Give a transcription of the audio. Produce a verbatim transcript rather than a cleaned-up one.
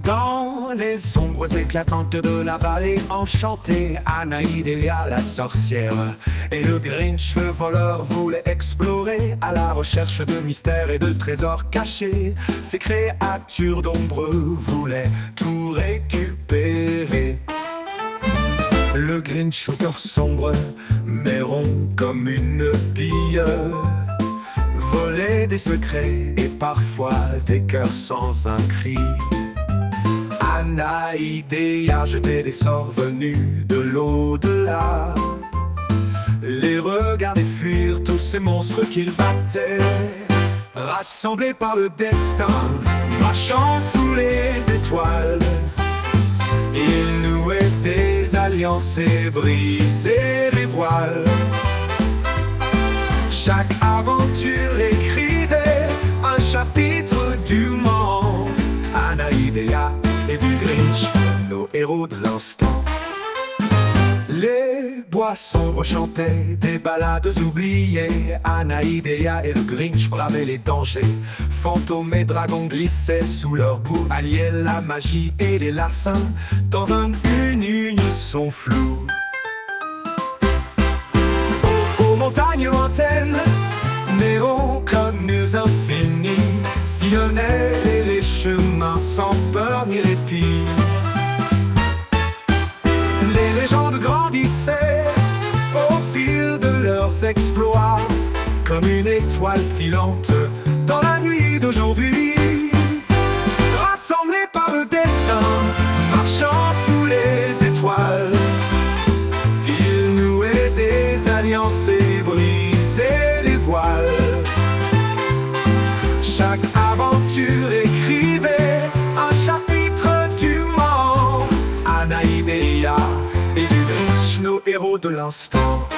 Dans les ombres éclatantes de la vallée enchantée, Anaïdéa la sorcière et le Grinch le voleur voulaient explorer à la recherche de mystères et de trésors cachés. Ces créatures d'ombre voulaient tout récupérer. Le Grinch au cœur sombre, mais rond comme une bille, volait des secrets et parfois des cœurs sans un cri. Anaïdéa jetait des sorts venus de l'au-delà, les regarder fuir tous ces monstres qu'ils battaient. Rassemblés par le destin, marchant sous les étoiles, ils nouaient des alliances et brisaient les voiles. Chaque aventure écrivait un chapitre du monde. Anaïdéa et du Grinch, nos héros de l'instant. Les bois sombres chantaient des ballades oubliées. Anaïdéa et le Grinch bravaient les dangers. Fantômes et dragons glissaient sous leur boue, alliaient la magie et les larcins dans un, une unisson floue. Aux montagnes lointaines, néons comme nous infinis, sillonnaient les chemins sans peur ni répit. Les légendes grandissaient au fil de leurs exploits, comme une étoile filante dans la nuit d'aujourd'hui. Rassemblés par le destin, marchant sous les étoiles, ils nouaient des alliances et brisaient les voiles. Chaque aventure écrivait un chapitre du monde. Anaïdéa et du Grinch, nos héros de l'instant.